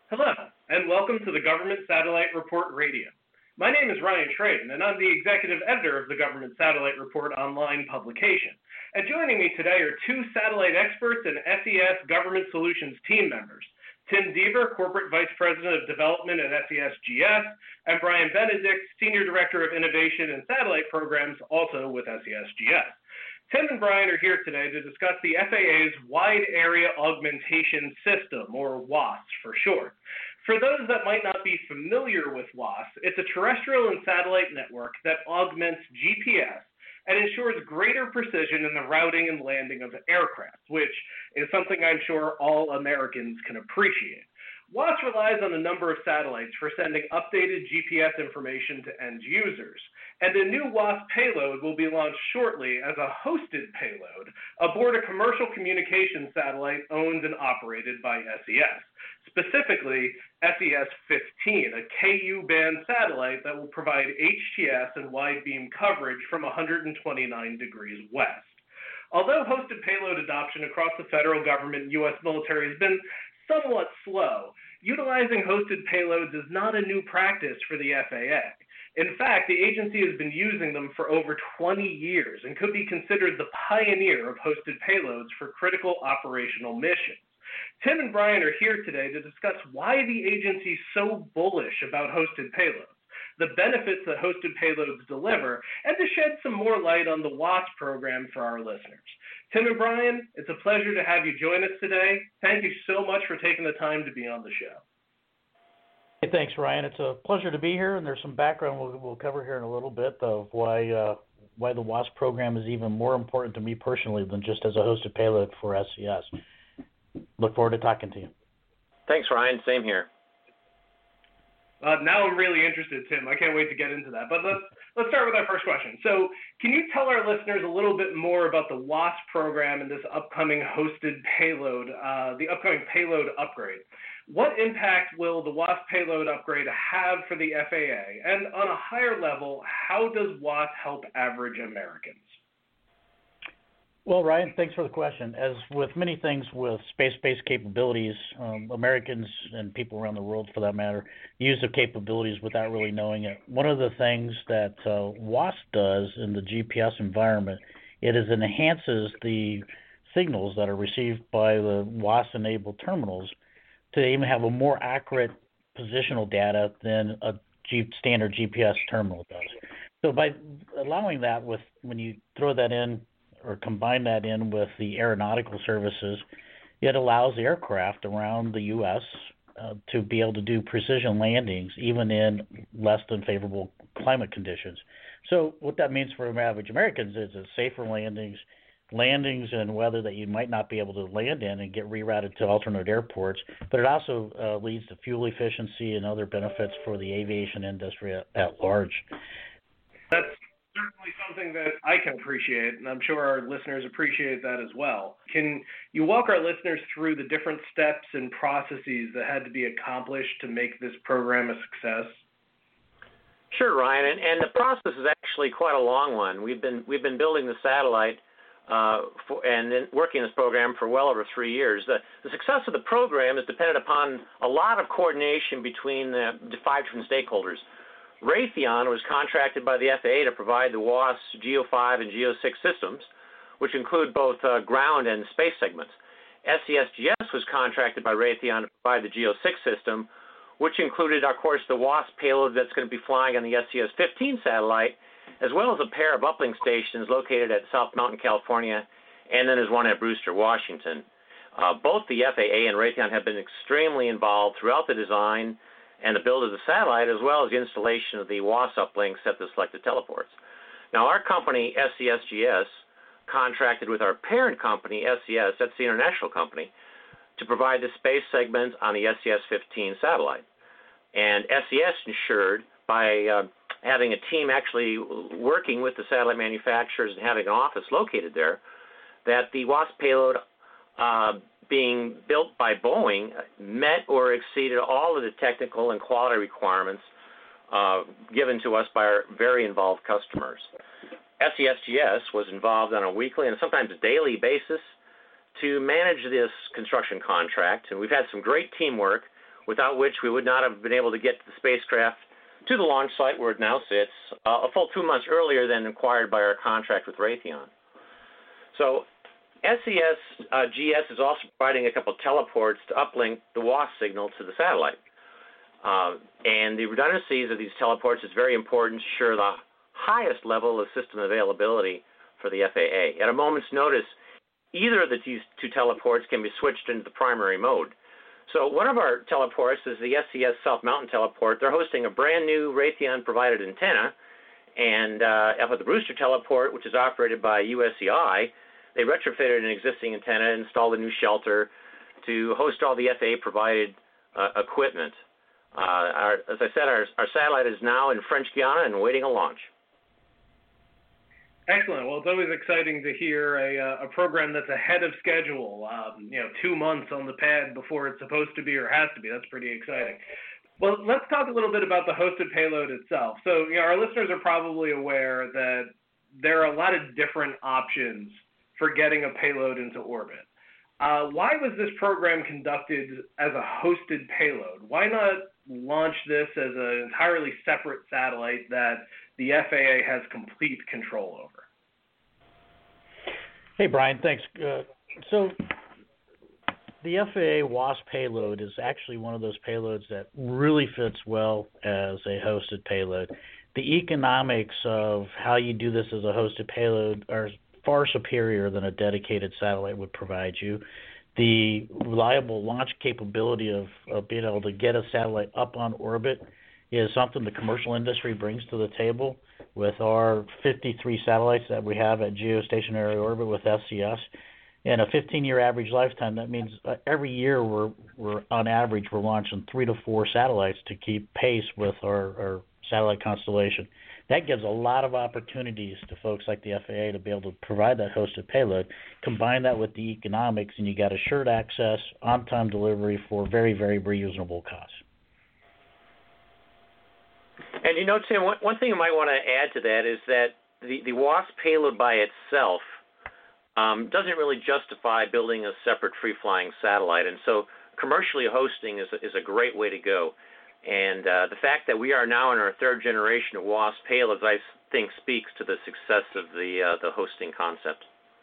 Hello, and welcome to the Government Satellite Report Radio. My name is Ryan Schraden, and I'm the executive editor of the Government Satellite Report online publication. And joining me today are two satellite experts and SES Government Solutions team members, Tim Deaver, Corporate Vice President of Development at SES-GS, and Brian Benedict, Senior Director of Innovation and Satellite Programs, also with SES-GS. Tim and Brian are here today to discuss the FAA's Wide Area Augmentation System, or WAAS for short. For those that might not be familiar with WAAS, it's a terrestrial and satellite network that augments GPS and ensures greater precision in the routing and landing of aircraft, which is something I'm sure all Americans can appreciate. WAAS relies on a number of satellites for sending updated GPS information to end users, and a new WAAS payload will be launched shortly as a hosted payload aboard a commercial communications satellite owned and operated by SES, specifically SES-15, a Ku-band satellite that will provide HTS and wide beam coverage from 129 degrees west. Although hosted payload adoption across the federal government and U.S. military has been somewhat slow, utilizing hosted payloads is not a new practice for the FAA. In fact, the agency has been using them for over 20 years and could be considered the pioneer of hosted payloads for critical operational missions. Tim and Brian are here today to discuss why the agency is so bullish about hosted payloads, the benefits that hosted payloads deliver, and to shed some more light on the WAAS program for our listeners. Tim and Brian, it's a pleasure to have you join us today. Thank you so much for taking the time to be on the show. Hey, thanks, Ryan. It's a pleasure to be here, and there's some background we'll cover here in a little bit of why the WAAS program is even more important to me personally than just as a hosted payload for SES. Look forward to talking to you. Thanks, Ryan. Same here. Now I'm really interested, Tim. I can't wait to get into that. But let's start with our first question. So can you tell our listeners a little bit more about the WAAS program and this upcoming hosted payload, the upcoming payload upgrade? What impact will the WAAS payload upgrade have for the FAA? And on a higher level, how does WAAS help average Americans? Well, Ryan, thanks for the question. As with many things with space-based capabilities, Americans and people around the world, for that matter, use the capabilities without really knowing it. One of the things that WAAS does in the GPS environment, it enhances the signals that are received by the WAAS-enabled terminals to even have a more accurate positional data than a standard GPS terminal does. So by allowing that, when you throw that in or combine that in with the aeronautical services, it allows the aircraft around the U.S. To be able to do precision landings even in less than favorable climate conditions. So what that means for average Americans is safer landings in weather that you might not be able to land in and get rerouted to alternate airports, but it also leads to fuel efficiency and other benefits for the aviation industry at large. That's certainly something that I can appreciate, and I'm sure our listeners appreciate that as well. Can you walk our listeners through the different steps and processes that had to be accomplished to make this program a success? Sure, Ryan, and the process is actually quite a long one. We've been building the satellite and then working this program for well over 3 years. The success of the program is dependent upon a lot of coordination between the 5 different stakeholders. Raytheon was contracted by the FAA to provide the WAAS GEO5 and GEO6 systems, which include both ground and space segments. SES-GS was contracted by Raytheon to provide the GEO6 system, which included, of course, the WAAS payload that's going to be flying on the SES-15 satellite, as well as a pair of uplink stations located at South Mountain, California, and then there's one at Brewster, Washington. Both the FAA and Raytheon have been extremely involved throughout the design and the build of the satellite, as well as the installation of the WAAS uplinks at the selected teleports. Now, our company, SES-GS, contracted with our parent company, SES, that's the international company, to provide the space segment on the SES-15 satellite. And SES ensured by having a team actually working with the satellite manufacturers and having an office located there, that the WAAS payload being built by Boeing met or exceeded all of the technical and quality requirements given to us by our very involved customers. SES-GS was involved on a weekly and sometimes daily basis to manage this construction contract, and we've had some great teamwork without which we would not have been able to get the spacecraft to the launch site where it now sits a full 2 months earlier than required by our contract with Raytheon. So SES-GS is also providing a couple of teleports to uplink the WASP signal to the satellite. And the redundancies of these teleports is very important to ensure the highest level of system availability for the FAA. At a moment's notice, either of the two teleports can be switched into the primary mode. So one of our teleports is the SES South Mountain teleport. They're hosting a brand new Raytheon-provided antenna, and for the Brewster teleport, which is operated by USEI, they retrofitted an existing antenna and installed a new shelter to host all the FAA-provided equipment. As I said, our satellite is now in French Guiana and waiting a launch. Excellent. Well, it's always exciting to hear a program that's ahead of schedule, 2 months on the pad before it's supposed to be or has to be. That's pretty exciting. Well, let's talk a little bit about the hosted payload itself. So, our listeners are probably aware that there are a lot of different options for getting a payload into orbit. Why was this program conducted as a hosted payload? Why not launch this as an entirely separate satellite that the FAA has complete control over? Hey, Brian, thanks. So the FAA WASP payload is actually one of those payloads that really fits well as a hosted payload. The economics of how you do this as a hosted payload are far superior than a dedicated satellite would provide you. The reliable launch capability of being able to get a satellite up on orbit is something the commercial industry brings to the table with our 53 satellites that we have at geostationary orbit with SES. In a 15-year average lifetime, that means every year we're on average we're launching 3 to 4 satellites to keep pace with our satellite constellation. That gives a lot of opportunities to folks like the FAA to be able to provide that hosted payload. Combine that with the economics, and you got assured access, on-time delivery for very, very reasonable costs. And Tim, one thing you might want to add to that is that the WASP payload by itself doesn't really justify building a separate free-flying satellite, and so commercially hosting is a great way to go. And the fact that we are now in our third generation of WASP payloads, I think, speaks to the success of the hosting concept.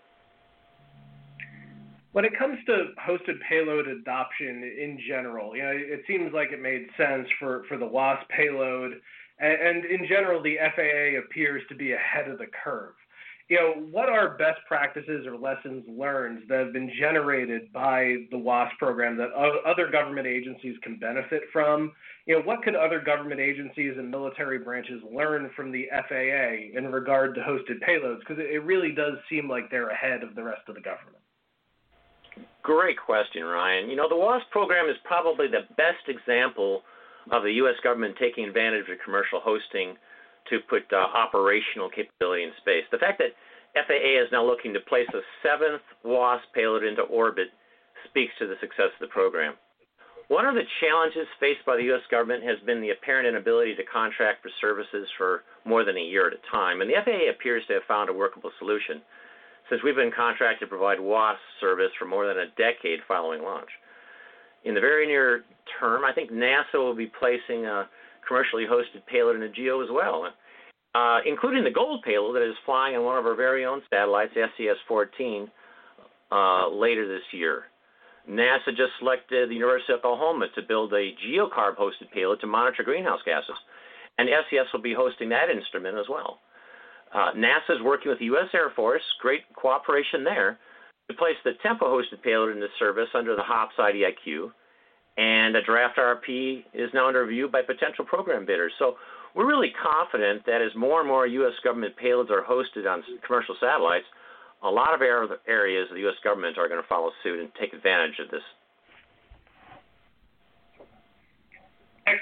When it comes to hosted payload adoption in general, it seems like it made sense for the WASP payload, and in general, the FAA appears to be ahead of the curve. What are best practices or lessons learned that have been generated by the WASP program that other government agencies can benefit from? What could other government agencies and military branches learn from the FAA in regard to hosted payloads? Because it really does seem like they're ahead of the rest of the government. Great question, Ryan. The WASP program is probably the best example of the U.S. government taking advantage of commercial hosting to put operational capability in space. The fact that FAA is now looking to place a 7th WASP payload into orbit speaks to the success of the program. One of the challenges faced by the U.S. government has been the apparent inability to contract for services for more than a year at a time, and the FAA appears to have found a workable solution since we've been contracted to provide WASP service for more than a decade following launch. In the very near term, I think NASA will be placing a commercially hosted payload in a GEO as well, including the Gold payload that is flying on one of our very own satellites, SES-14, later this year. NASA just selected the University of Oklahoma to build a GeoCarb hosted payload to monitor greenhouse gases, and SES will be hosting that instrument as well. NASA is working with the U.S. Air Force, great cooperation there, to place the Tempo hosted payload into service under the HOPS IDIQ, and a draft RFP is now under review by potential program bidders. So we're really confident that as more and more U.S. government payloads are hosted on commercial satellites, a lot of areas of the U.S. government are going to follow suit and take advantage of this. Excellent.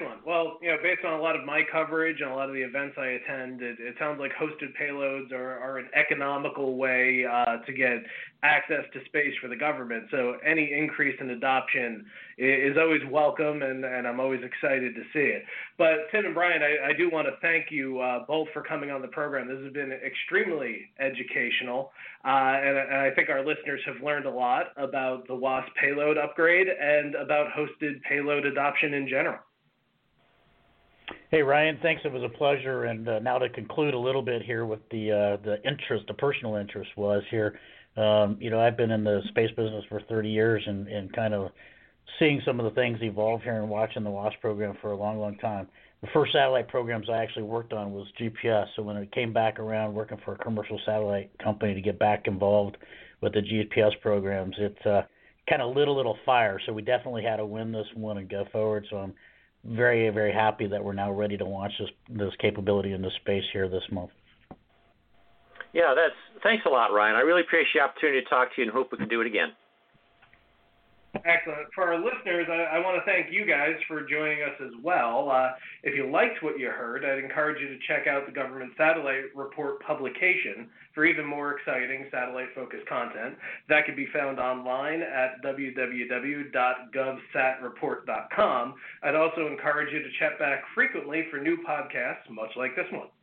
Excellent. Well, based on a lot of my coverage and a lot of the events I attend, it sounds like hosted payloads are an economical way to get access to space for the government. So any increase in adoption is always welcome, and I'm always excited to see it. But Tim and Brian, I do want to thank you both for coming on the program. This has been extremely educational, and I think our listeners have learned a lot about the WASP payload upgrade and about hosted payload adoption in general. Hey, Ryan, thanks. It was a pleasure. And now to conclude a little bit here with the interest, the personal interest was here. I've been in the space business for 30 years and kind of seeing some of the things evolve here and watching the WASP program for a long, long time. The first satellite programs I actually worked on was GPS. So when it came back around working for a commercial satellite company to get back involved with the GPS programs, it kind of lit a little fire. So we definitely had to win this one and go forward. So I'm very, very happy that we're now ready to launch this capability into space here this month. Yeah, thanks a lot, Ryan. I really appreciate the opportunity to talk to you and hope we can do it again. Excellent. For our listeners, I want to thank you guys for joining us as well. If you liked what you heard, I'd encourage you to check out the Government Satellite Report publication for even more exciting satellite-focused content. That can be found online at www.govsatreport.com. I'd also encourage you to check back frequently for new podcasts much like this one.